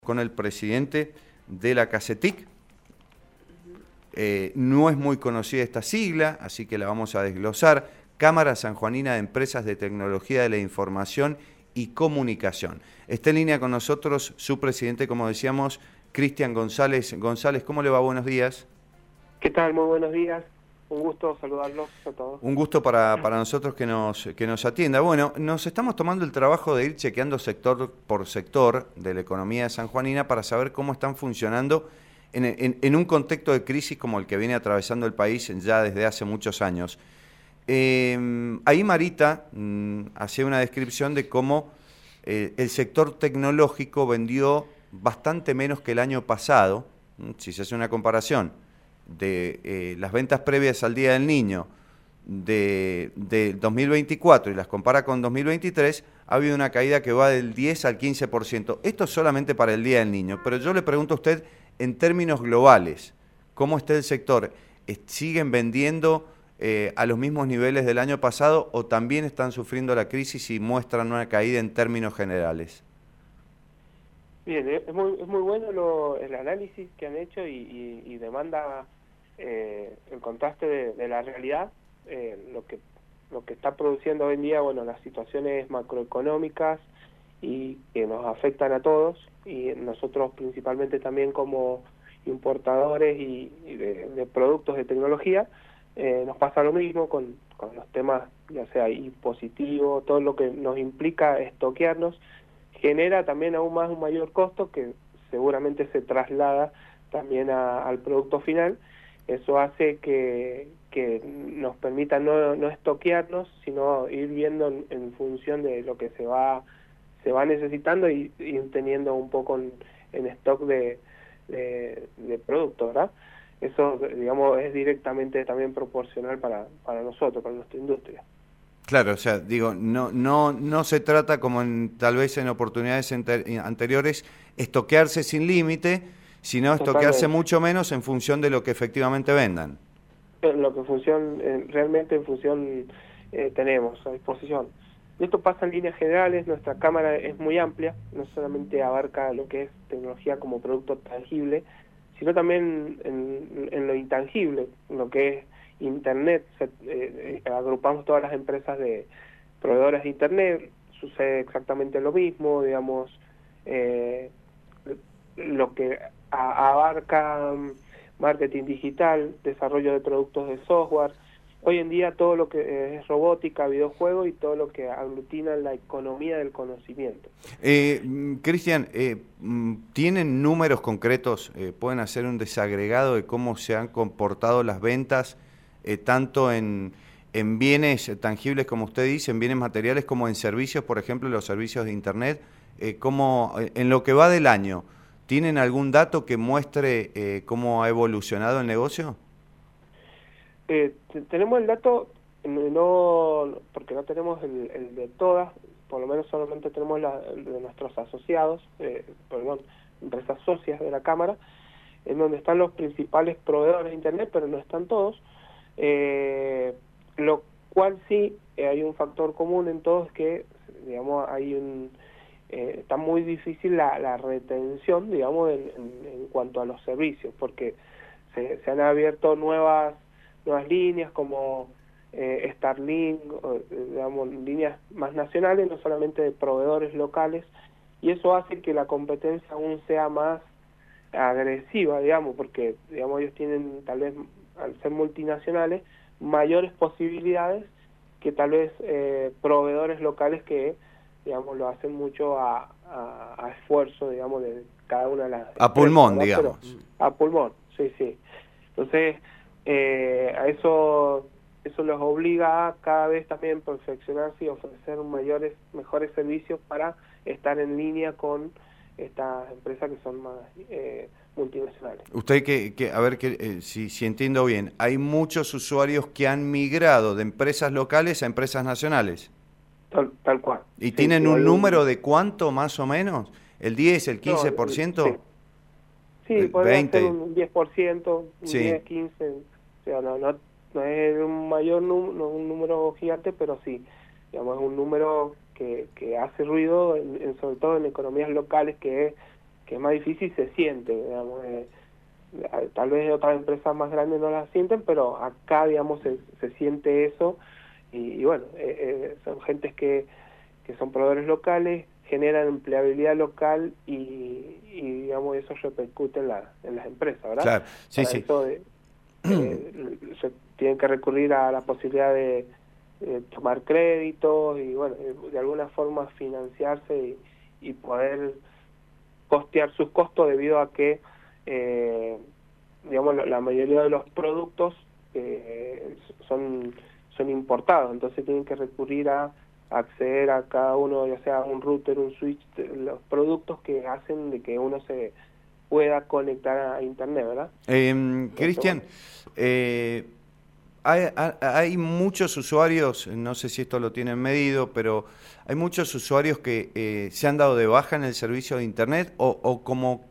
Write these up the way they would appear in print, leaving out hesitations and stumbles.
Con el presidente de la CACETIC. No es muy conocida esta sigla, así que la vamos a desglosar. Cámara Sanjuanina de Empresas de Tecnología de la Información y Comunicación. Está en línea con nosotros su presidente, como decíamos, Cristian González. González, ¿cómo le va? Buenos días. ¿Qué tal? Muy buenos días. Un gusto saludarlos a todos. Un gusto para nosotros que nos atienda. Bueno, nos estamos tomando el trabajo de ir chequeando sector por sector de la economía de sanjuanina para saber cómo están funcionando en un contexto de crisis como el que viene atravesando el país ya desde hace muchos años. Ahí Marita hacía una descripción de cómo el sector tecnológico vendió bastante menos que el año pasado, si se hace una comparación de las ventas previas al Día del Niño de 2024 y las compara con 2023, ha habido una caída que va del 10 al 15%. Esto es solamente para el Día del Niño, pero yo le pregunto a usted, en términos globales, ¿cómo está el sector? ¿Siguen vendiendo a los mismos niveles del año pasado o también están sufriendo la crisis y muestran una caída en términos generales? Bien, es muy bueno el análisis que han hecho y demanda el contraste de la realidad, lo que está produciendo hoy en día, bueno, las situaciones macroeconómicas y que nos afectan a todos, y nosotros principalmente también como importadores y de productos de tecnología, nos pasa lo mismo con los temas, ya sea impositivo, todo lo que nos implica estoquearnos, genera también aún más un mayor costo que seguramente se traslada también al producto final. Eso hace que nos permita no estoquearnos, sino ir viendo en función de lo que se va necesitando y ir teniendo un poco en stock de producto, ¿verdad? Eso, digamos, es directamente también proporcional para nosotros, para nuestra industria. Claro, o sea, digo, no se trata como tal vez en oportunidades anteriores, estoquearse sin límite, sino estoquearse mucho menos en función de lo que efectivamente vendan. Lo que realmente en función tenemos a disposición. Esto pasa en líneas generales, nuestra cámara es muy amplia, no solamente abarca lo que es tecnología como producto tangible, sino también en lo intangible, en lo que es Internet. Agrupamos todas las empresas de proveedores de Internet, sucede exactamente lo mismo, digamos, lo que abarca marketing digital, desarrollo de productos de software. Hoy en día todo lo que es robótica, videojuego y todo lo que aglutina la economía del conocimiento. Cristian, ¿tienen números concretos? ¿Pueden hacer un desagregado de cómo se han comportado las ventas, tanto en bienes tangibles, como usted dice, en bienes materiales, como en servicios, por ejemplo, los servicios de Internet? ¿Cómo, en lo que va del año, tienen algún dato que muestre cómo ha evolucionado el negocio? Tenemos el dato, no porque no tenemos el de todas, por lo menos solamente tenemos el de nuestros asociados, empresas socias de la Cámara, en donde están los principales proveedores de Internet, pero no están todos, lo cual sí hay un factor común en todos que, digamos, está muy difícil la retención, digamos, en cuanto a los servicios, porque se han abierto nuevas líneas como Starlink, digamos, líneas más nacionales, no solamente de proveedores locales, y eso hace que la competencia aún sea más agresiva, digamos, porque, digamos, ellos tienen, tal vez, al ser multinacionales, mayores posibilidades que tal vez proveedores locales que, digamos, lo hacen mucho a esfuerzo, digamos, de cada una de las a empresas, pulmón, ¿verdad? digamos. Pero, a pulmón, sí. Entonces, a eso los obliga a cada vez también perfeccionarse y ofrecer mejores servicios para estar en línea con estas empresas que son más multinacionales. Usted a ver si entiendo bien, hay muchos usuarios que han migrado de empresas locales a empresas nacionales. Tal cual. ¿Y sí, tienen sí, un número de cuánto más o menos? ¿El 10, el 15%? Sí, podría ser 20. un 10%, un Sí. 10, 15, o sea, no es un mayor no un número gigante, pero sí, digamos, es un número que hace ruido, sobre todo en economías locales, que es más difícil, se siente, digamos. Tal vez otras empresas más grandes no las sienten, pero acá, digamos, se siente eso. Y bueno, son gentes que son proveedores locales, generan empleabilidad local y digamos, eso repercute en las empresas, ¿verdad? Claro, sí, Para sí. eso se tienen que recurrir a la posibilidad de tomar créditos y, bueno, de alguna forma financiarse y poder costear sus costos debido a que, digamos, la mayoría de los productos son importados, entonces tienen que recurrir a acceder a cada uno, ya sea un router, un switch, los productos que hacen de que uno se pueda conectar a internet, ¿verdad? Cristian, hay muchos usuarios, no sé si esto lo tienen medido, pero hay muchos usuarios que se han dado de baja en el servicio de internet o como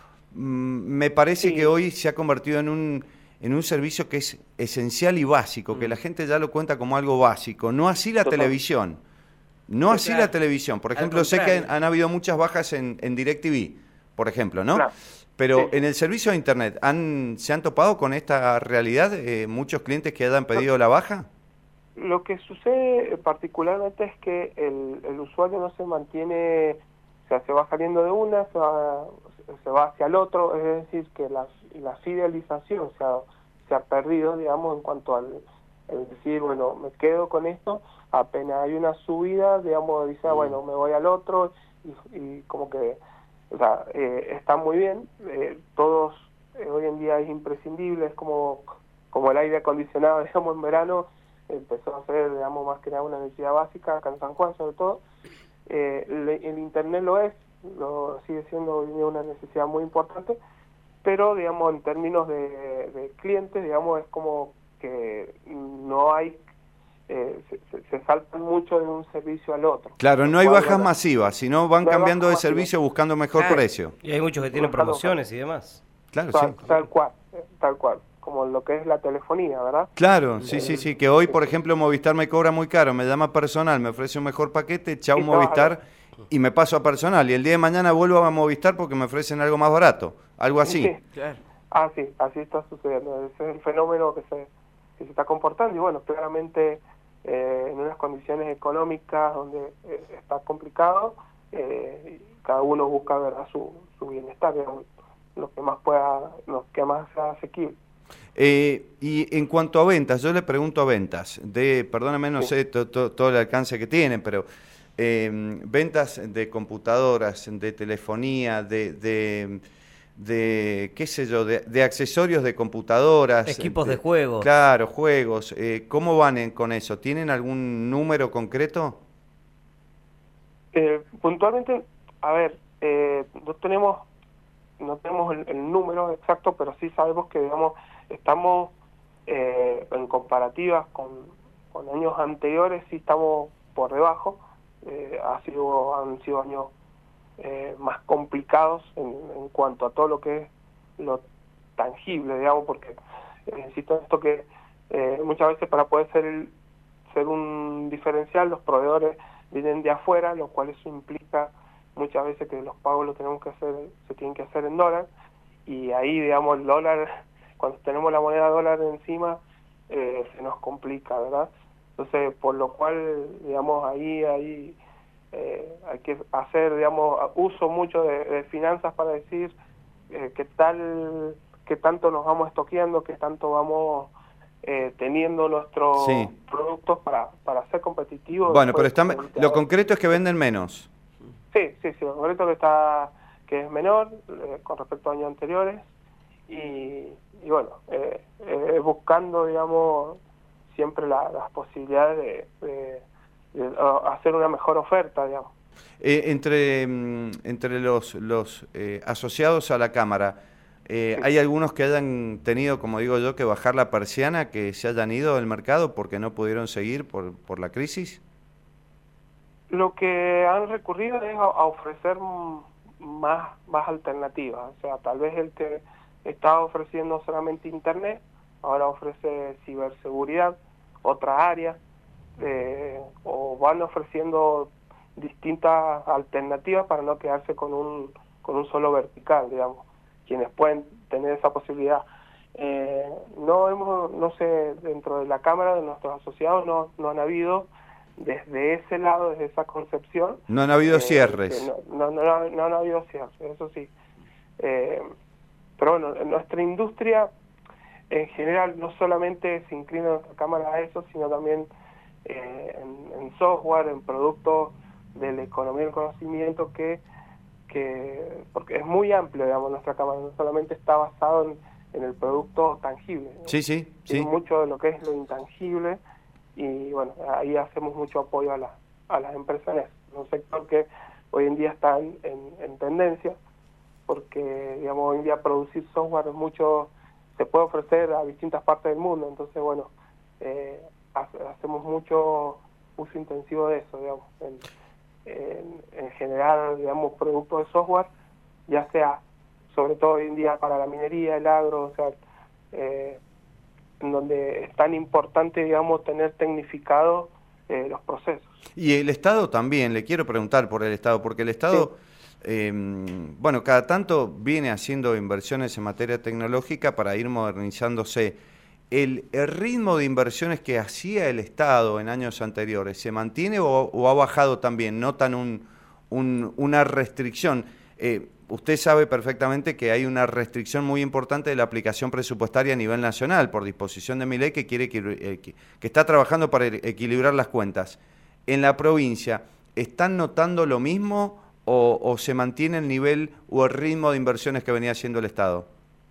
me parece que hoy se ha convertido en un servicio que es esencial y básico, que la gente ya lo cuenta como algo básico, no así la televisión. No así la televisión. Por ejemplo, sé que han habido muchas bajas en DirecTV, por ejemplo, ¿no? Claro. Pero en el servicio de Internet, ¿se han topado con esta realidad? ¿Muchos clientes que hayan pedido la baja? Lo que sucede particularmente es que el usuario no se mantiene, o sea, se va saliendo de una, se va hacia el otro, es decir, que la fidelización se ha perdido, digamos, en cuanto al decir, bueno, me quedo con esto, apenas hay una subida, digamos, dice, bueno, me voy al otro, y como que, o sea, está muy bien, todos, hoy en día es imprescindible, es como el aire acondicionado, digamos, en verano, empezó a ser, digamos, más que nada una necesidad básica, acá en San Juan sobre todo. El Internet lo sigue siendo hoy en día una necesidad muy importante, pero, digamos, en términos de clientes, digamos, es como que no hay, se saltan mucho de un servicio al otro. Claro, no hay bajas masivas, sino van cambiando de servicio buscando mejor precio. Y hay muchos que tienen promociones y demás. Claro, sí. Tal cual, como lo que es la telefonía, ¿verdad? Claro, sí, que hoy, por ejemplo, Movistar me cobra muy caro, me llama personal, me ofrece un mejor paquete, chau Movistar, y me paso a personal, y el día de mañana vuelvo a Movistar porque me ofrecen algo más barato, algo así. Sí, claro. Sí, así está sucediendo, ese es el fenómeno que se está comportando, y bueno, claramente en unas condiciones económicas donde está complicado, cada uno busca, ¿verdad?, su bienestar, digamos, lo que más sea asequible. Y en cuanto a ventas, yo le pregunto a ventas, perdóname, no sé todo el alcance que tienen, pero ventas de computadoras, de telefonía, de qué sé yo, de accesorios de computadoras. Equipos de juegos. Claro, juegos. ¿Cómo van con eso? ¿Tienen algún número concreto? Puntualmente, a ver, no tenemos el número exacto, pero sí sabemos que, digamos, estamos en comparativas con años anteriores, sí estamos por debajo. Han sido años más complicados en cuanto a todo lo que es lo tangible, digamos, porque insisto en esto que muchas veces para poder ser un diferencial, los proveedores vienen de afuera, lo cual eso implica muchas veces que los pagos se tienen que hacer en dólar, y ahí, digamos, el dólar, cuando tenemos la moneda dólar encima, se nos complica, ¿verdad? Entonces, por lo cual, digamos, ahí hay que hacer, digamos, uso mucho de finanzas para decir qué tanto nos vamos estoqueando, qué tanto vamos teniendo nuestros productos para ser competitivos. Bueno, pero lo concreto es que venden menos. Sí, lo concreto que es menor con respecto a años anteriores, y bueno, buscando, digamos, siempre las posibilidades de hacer una mejor oferta, digamos. Entre los asociados a la Cámara, ¿hay algunos que hayan tenido, como digo yo, que bajar la persiana, que se hayan ido del mercado porque no pudieron seguir por la crisis? Lo que han recurrido es a ofrecer más alternativas. O sea, tal vez el que estaba ofreciendo solamente Internet, ahora ofrece ciberseguridad, otra área, o van ofreciendo distintas alternativas para no quedarse con con un solo vertical, digamos, quienes pueden tener esa posibilidad. No sé, dentro de la Cámara de nuestros asociados no han habido desde ese lado, desde esa concepción. No han habido cierres. No han habido cierres, eso sí. Pero bueno, nuestra industria en general no solamente se inclina en nuestra Cámara a eso, sino también en software, en productos de la economía del conocimiento, porque es muy amplio, digamos, nuestra Cámara, no solamente está basado en el producto tangible. Sí. Mucho de lo que es lo intangible, y bueno, ahí hacemos mucho apoyo a las empresas. Es un sector que hoy en día está en tendencia, porque digamos, hoy en día producir software se puede ofrecer a distintas partes del mundo, entonces bueno, hacemos mucho uso intensivo de eso, digamos, en general, digamos, productos de software, ya sea, sobre todo hoy en día para la minería, el agro, o sea, en donde es tan importante, digamos, tener tecnificado los procesos. Y el Estado también, le quiero preguntar por el Estado, porque el Estado, bueno, cada tanto viene haciendo inversiones en materia tecnológica para ir modernizándose. ¿El ritmo de inversiones que hacía el Estado en años anteriores se mantiene o ha bajado también? ¿Notan una restricción? Usted sabe perfectamente que hay una restricción muy importante de la aplicación presupuestaria a nivel nacional por disposición de Milei, que quiere que está trabajando para equilibrar las cuentas. En la provincia, ¿están notando lo mismo o se mantiene el nivel o el ritmo de inversiones que venía haciendo el Estado?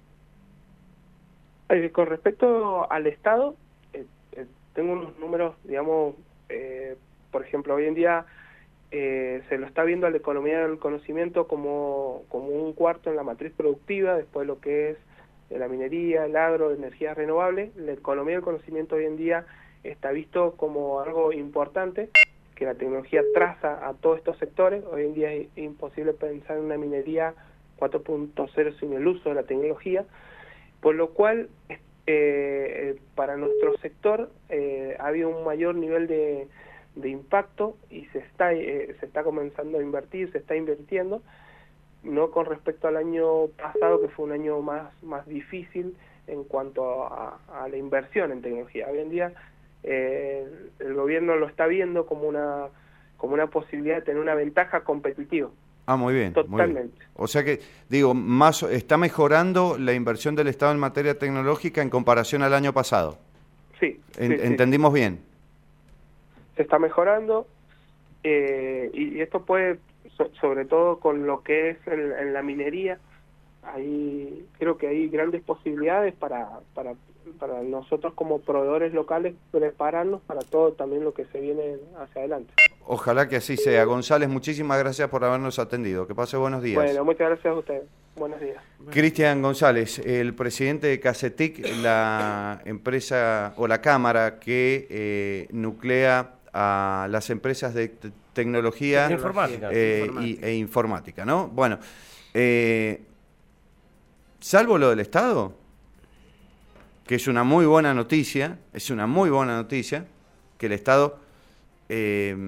Con respecto al Estado, tengo unos números, digamos, por ejemplo, hoy en día se lo está viendo a la economía del conocimiento como un cuarto en la matriz productiva, después lo que es la minería, el agro, energías renovables. La economía del conocimiento hoy en día está visto como algo importante, que la tecnología traza a todos estos sectores. Hoy en día es imposible pensar en una minería 4.0 sin el uso de la tecnología, por lo cual para nuestro sector ha habido un mayor nivel de impacto y se está comenzando a invertir, se está invirtiendo, no con respecto al año pasado, que fue un año más difícil en cuanto a la inversión en tecnología. Hoy en día el gobierno lo está viendo como una posibilidad de tener una ventaja competitiva. Ah, muy bien. Totalmente. Muy bien. O sea que, digo, está mejorando la inversión del Estado en materia tecnológica en comparación al año pasado. Sí. ¿Entendimos bien? Se está mejorando, y esto puede, sobre todo con lo que es en la minería, creo que hay grandes posibilidades para nosotros como proveedores locales prepararnos para todo también lo que se viene hacia adelante. Ojalá que así sea. González, muchísimas gracias por habernos atendido. Que pase buenos días. Bueno, muchas gracias a ustedes. Buenos días. Cristian González, el presidente de CACETIC, la empresa o la cámara que nuclea a las empresas de tecnología e informática, ¿no? Bueno, salvo lo del Estado, que es una muy buena noticia, que el Estado